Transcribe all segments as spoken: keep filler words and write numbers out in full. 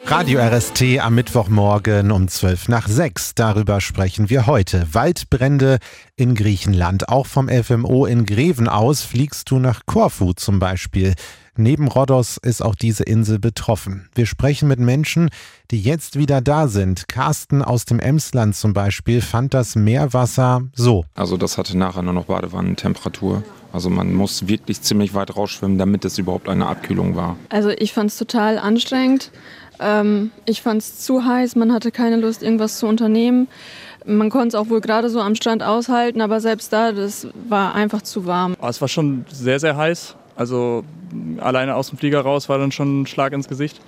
Radio R S T am Mittwochmorgen um zwölf nach sechs. Darüber sprechen wir heute. Waldbrände in Griechenland. Auch vom F M O in Greven aus fliegst du nach Korfu zum Beispiel. Neben Rhodos ist auch diese Insel betroffen. Wir sprechen mit Menschen, die jetzt wieder da sind. Carsten aus dem Emsland zum Beispiel fand das Meerwasser so. Also das hatte nachher nur noch Badewannentemperatur. Also man muss wirklich ziemlich weit rausschwimmen, damit es überhaupt eine Abkühlung war. Also ich fand es total anstrengend. Ähm, ich fand es zu heiß, man hatte keine Lust, irgendwas zu unternehmen. Man konnte es auch wohl gerade so am Strand aushalten, aber selbst da, das war einfach zu warm. Es war schon sehr, sehr heiß. Also alleine aus dem Flieger raus war dann schon ein Schlag ins Gesicht.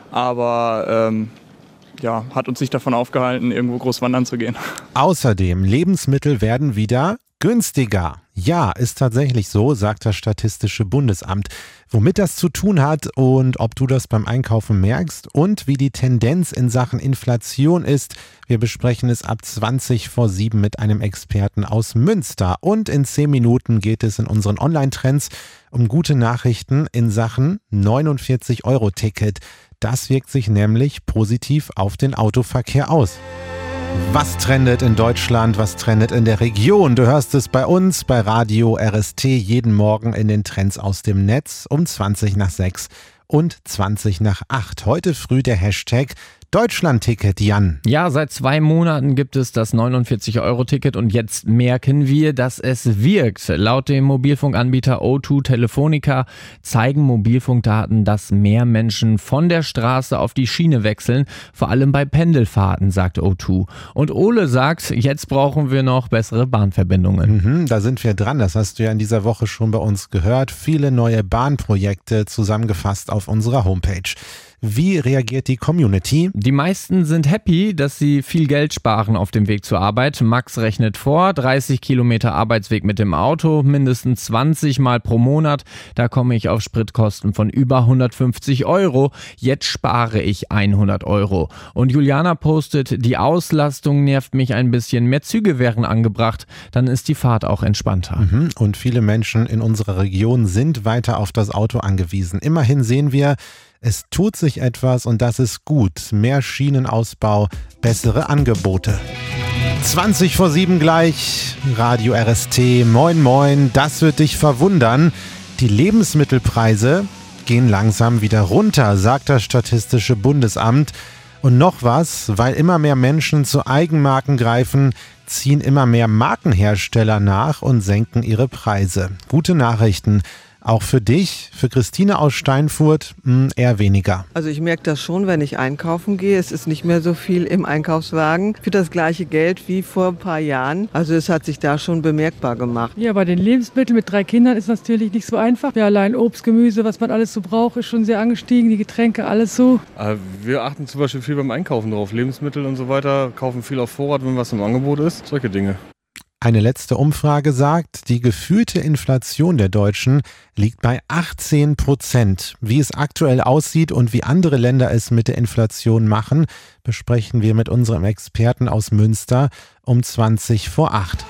Aber ähm, ja, hat uns nicht davon aufgehalten, irgendwo groß wandern zu gehen. Außerdem, Lebensmittel werden wieder günstiger. Ja, ist tatsächlich so, sagt das Statistische Bundesamt. Womit das zu tun hat und ob du das beim Einkaufen merkst und wie die Tendenz in Sachen Inflation ist, wir besprechen es ab zwanzig vor sieben mit einem Experten aus Münster. Und in zehn Minuten geht es in unseren Online-Trends um gute Nachrichten in Sachen neunundvierzig Euro Ticket. Das wirkt sich nämlich positiv auf den Autoverkehr aus. Was trendet in Deutschland, was trendet in der Region? Du hörst es bei uns bei Radio R S T jeden Morgen in den Trends aus dem Netz um zwanzig nach sechs und zwanzig nach acht. Heute früh der Hashtag Deutschland-Ticket, Jan. Ja, seit zwei Monaten gibt es das neunundvierzig Euro Ticket und jetzt merken wir, dass es wirkt. Laut dem Mobilfunkanbieter O zwei Telefonica zeigen Mobilfunkdaten, dass mehr Menschen von der Straße auf die Schiene wechseln, vor allem bei Pendelfahrten, sagt O zwei. Und Ole sagt, jetzt brauchen wir noch bessere Bahnverbindungen. Mhm, da sind wir dran, das hast du ja in dieser Woche schon bei uns gehört. Viele neue Bahnprojekte zusammengefasst auf unserer Homepage. Wie reagiert die Community? Die meisten sind happy, dass sie viel Geld sparen auf dem Weg zur Arbeit. Max rechnet vor, dreißig Kilometer Arbeitsweg mit dem Auto, mindestens zwanzig Mal pro Monat. Da komme ich auf Spritkosten von über hundertfünfzig Euro. Jetzt spare ich hundert Euro. Und Juliana postet, die Auslastung nervt mich ein bisschen. Mehr Züge wären angebracht, dann ist die Fahrt auch entspannter. Mhm. Und viele Menschen in unserer Region sind weiter auf das Auto angewiesen. Immerhin sehen wir, es tut sich etwas und das ist gut. Mehr Schienenausbau, bessere Angebote. zwanzig vor sieben gleich, Radio R S T, moin moin, das wird dich verwundern. Die Lebensmittelpreise gehen langsam wieder runter, sagt das Statistische Bundesamt. Und noch was, weil immer mehr Menschen zu Eigenmarken greifen, ziehen immer mehr Markenhersteller nach und senken ihre Preise. Gute Nachrichten. Auch für dich, für Christine aus Steinfurt, mh, eher weniger. Also ich merke das schon, wenn ich einkaufen gehe. Es ist nicht mehr so viel im Einkaufswagen für das gleiche Geld wie vor ein paar Jahren. Also es hat sich da schon bemerkbar gemacht. Ja, bei den Lebensmitteln mit drei Kindern ist natürlich nicht so einfach. Ja, allein Obst, Gemüse, was man alles so braucht, ist schon sehr angestiegen. Die Getränke, alles so. Wir achten zum Beispiel viel beim Einkaufen drauf. Lebensmittel und so weiter, kaufen viel auf Vorrat, wenn was im Angebot ist. Solche Dinge. Eine letzte Umfrage sagt, die gefühlte Inflation der Deutschen liegt bei achtzehn Prozent. Wie es aktuell aussieht und wie andere Länder es mit der Inflation machen, besprechen wir mit unserem Experten aus Münster um zwanzig vor acht.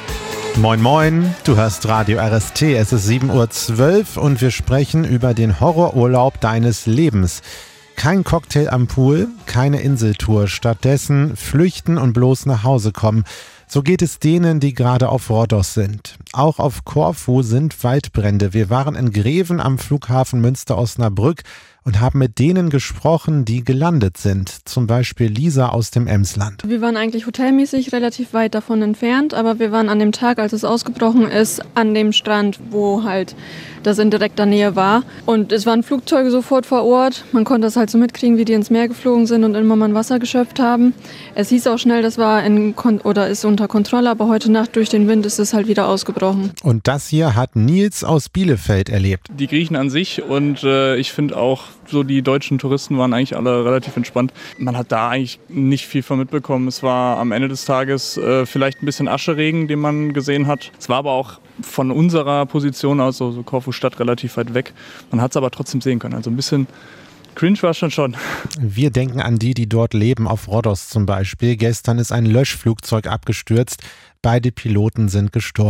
Moin moin, du hörst Radio R S T, es ist sieben Uhr zwölf und wir sprechen über den Horrorurlaub deines Lebens. Kein Cocktail am Pool, keine Inseltour, stattdessen flüchten und bloß nach Hause kommen. So geht es denen, die gerade auf Rhodos sind. Auch auf Korfu sind Waldbrände. Wir waren in Greven am Flughafen Münster-Osnabrück und haben mit denen gesprochen, die gelandet sind. Zum Beispiel Lisa aus dem Emsland. Wir waren eigentlich hotelmäßig relativ weit davon entfernt, aber wir waren an dem Tag, als es ausgebrochen ist, an dem Strand, wo halt das in direkter Nähe war. Und es waren Flugzeuge sofort vor Ort. Man konnte das halt so mitkriegen, wie die ins Meer geflogen sind und immer mal Wasser geschöpft haben. Es hieß auch schnell, das war in Kon- oder ist unter Kontrolle, aber heute Nacht durch den Wind ist es halt wieder ausgebrochen. Und das hier hat Nils aus Bielefeld erlebt. Die Griechen an sich und äh, ich finde auch, so die deutschen Touristen waren eigentlich alle relativ entspannt. Man hat da eigentlich nicht viel von mitbekommen. Es war am Ende des Tages äh, vielleicht ein bisschen Ascheregen, den man gesehen hat. Es war aber auch von unserer Position aus, also Korfu Stadt, relativ weit weg. Man hat es aber trotzdem sehen können. Also ein bisschen cringe war es schon schon. Wir denken an die, die dort leben, auf Rhodos zum Beispiel. Gestern ist ein Löschflugzeug abgestürzt. Beide Piloten sind gestorben.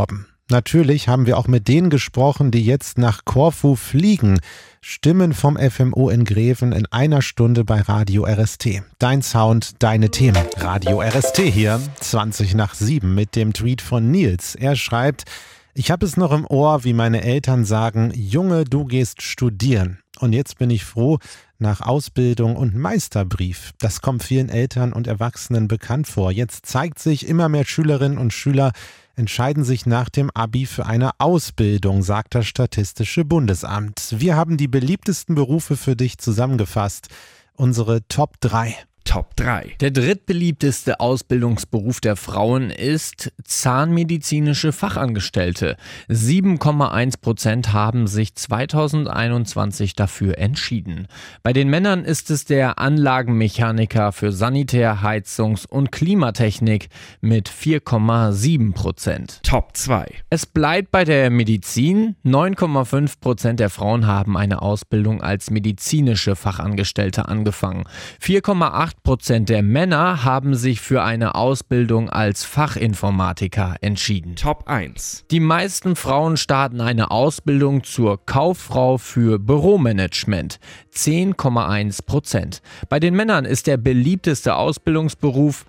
Natürlich haben wir auch mit denen gesprochen, die jetzt nach Korfu fliegen. Stimmen vom F M O in Greven in einer Stunde bei Radio R S T. Dein Sound, deine Themen. Radio R S T hier, zwanzig nach sieben mit dem Tweet von Nils. Er schreibt: Ich habe es noch im Ohr, wie meine Eltern sagen, Junge, du gehst studieren. Und jetzt bin ich froh, nach Ausbildung und Meisterbrief. Das kommt vielen Eltern und Erwachsenen bekannt vor. Jetzt zeigt sich, immer mehr Schülerinnen und Schüler entscheiden sich nach dem Abi für eine Ausbildung, sagt das Statistische Bundesamt. Wir haben die beliebtesten Berufe für dich zusammengefasst. Unsere Top drei. Top drei. Der drittbeliebteste Ausbildungsberuf der Frauen ist zahnmedizinische Fachangestellte. sieben Komma eins Prozent haben sich zweitausendeinundzwanzig dafür entschieden. Bei den Männern ist es der Anlagenmechaniker für Sanitär-, Heizungs- und Klimatechnik mit vier Komma sieben Prozent. Top zwei. Es bleibt bei der Medizin. neun Komma fünf Prozent der Frauen haben eine Ausbildung als medizinische Fachangestellte angefangen. vier Komma acht Prozent der Männer haben sich für eine Ausbildung als Fachinformatiker entschieden. Top eins. Die meisten Frauen starten eine Ausbildung zur Kauffrau für Büromanagement. zehn Komma eins Prozent. Bei den Männern ist der beliebteste Ausbildungsberuf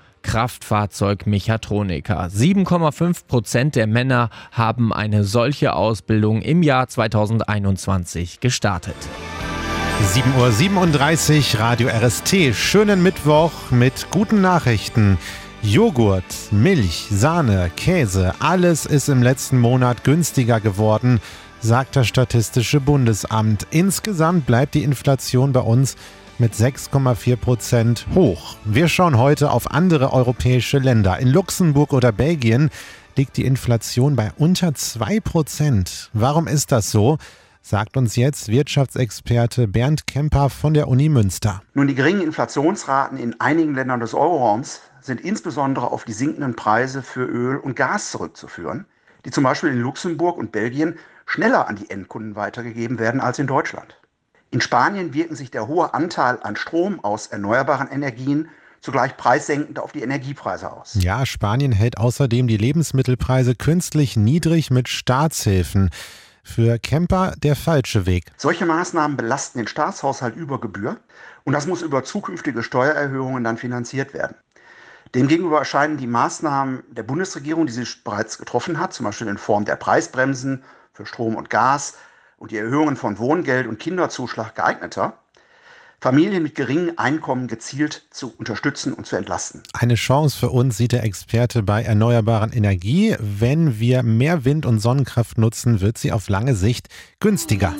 Kraftfahrzeugmechatroniker. sieben Komma fünf Prozent der Männer haben eine solche Ausbildung im Jahr zweitausendeinundzwanzig gestartet. sieben Uhr siebenunddreißig, Radio R S T. Schönen Mittwoch mit guten Nachrichten. Joghurt, Milch, Sahne, Käse, alles ist im letzten Monat günstiger geworden, sagt das Statistische Bundesamt. Insgesamt bleibt die Inflation bei uns mit sechs Komma vier Prozent hoch. Wir schauen heute auf andere europäische Länder. In Luxemburg oder Belgien liegt die Inflation bei unter zwei Prozent. Warum ist das so? Sagt uns jetzt Wirtschaftsexperte Bernd Kemper von der Uni Münster. Nun, die geringen Inflationsraten in einigen Ländern des Euroraums sind insbesondere auf die sinkenden Preise für Öl und Gas zurückzuführen, die zum Beispiel in Luxemburg und Belgien schneller an die Endkunden weitergegeben werden als in Deutschland. In Spanien wirken sich der hohe Anteil an Strom aus erneuerbaren Energien zugleich preissenkend auf die Energiepreise aus. Ja, Spanien hält außerdem die Lebensmittelpreise künstlich niedrig mit Staatshilfen. Für Kemper der falsche Weg. Solche Maßnahmen belasten den Staatshaushalt über Gebühr und das muss über zukünftige Steuererhöhungen dann finanziert werden. Demgegenüber erscheinen die Maßnahmen der Bundesregierung, die sie bereits getroffen hat, zum Beispiel in Form der Preisbremsen für Strom und Gas und die Erhöhungen von Wohngeld und Kinderzuschlag geeigneter, Familien mit geringen Einkommen gezielt zu unterstützen und zu entlasten. Eine Chance für uns sieht der Experte bei erneuerbaren Energie. Wenn wir mehr Wind- und Sonnenkraft nutzen, wird sie auf lange Sicht günstiger.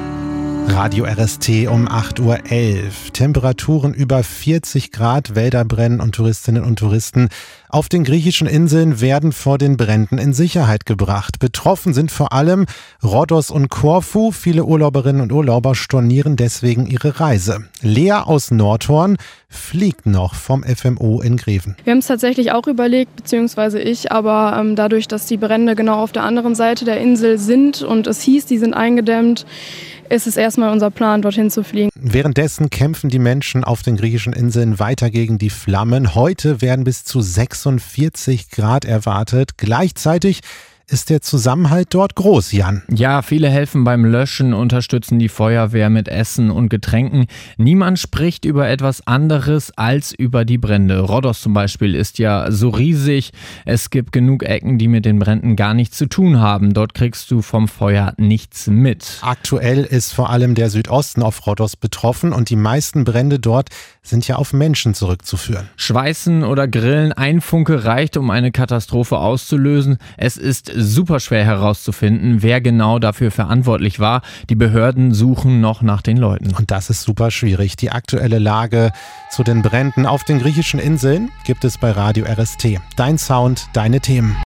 Radio R S T um acht Uhr elf. Temperaturen über vierzig Grad, Wälder brennen und Touristinnen und Touristen auf den griechischen Inseln werden vor den Bränden in Sicherheit gebracht. Betroffen sind vor allem Rhodos und Korfu. Viele Urlauberinnen und Urlauber stornieren deswegen ihre Reise. Lea aus Nordhorn fliegt noch vom F M O in Greven. Wir haben es tatsächlich auch überlegt, beziehungsweise ich, aber ähm, dadurch, dass die Brände genau auf der anderen Seite der Insel sind und es hieß, die sind eingedämmt, ist es erstmal unser Plan, dorthin zu fliegen. Währenddessen kämpfen die Menschen auf den griechischen Inseln weiter gegen die Flammen. Heute werden bis zu sechsundvierzig Grad erwartet. Gleichzeitig ist der Zusammenhalt dort groß, Jan. Ja, viele helfen beim Löschen, unterstützen die Feuerwehr mit Essen und Getränken. Niemand spricht über etwas anderes als über die Brände. Rhodos zum Beispiel ist ja so riesig. Es gibt genug Ecken, die mit den Bränden gar nichts zu tun haben. Dort kriegst du vom Feuer nichts mit. Aktuell ist vor allem der Südosten auf Rhodos betroffen und die meisten Brände dort sind ja auf Menschen zurückzuführen. Schweißen oder Grillen, ein Funke reicht, um eine Katastrophe auszulösen. Es ist super schwer herauszufinden, wer genau dafür verantwortlich war. Die Behörden suchen noch nach den Leuten. Und das ist super schwierig. Die aktuelle Lage zu den Bränden auf den griechischen Inseln gibt es bei Radio R S T. Dein Sound, deine Themen.